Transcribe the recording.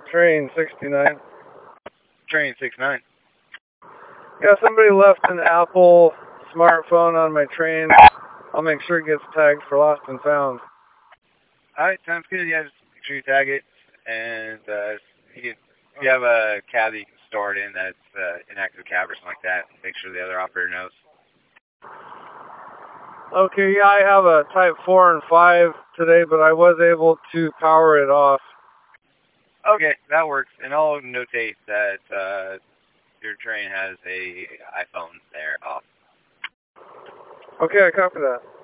Train 69. Train 69. Yeah, somebody left an Apple smartphone on my train. I'll make sure it gets tagged for lost and found. Alright, sounds good. Yeah, just make sure you tag it. And if you have a cab that you can store it in that's inactive cab or something like that, make sure the other operator knows. Okay, yeah, I have a Type 4 and 5 today, but I was able to power it off. Okay, that works. And I'll notate that your train has a iPhone there off. Okay, I copy that.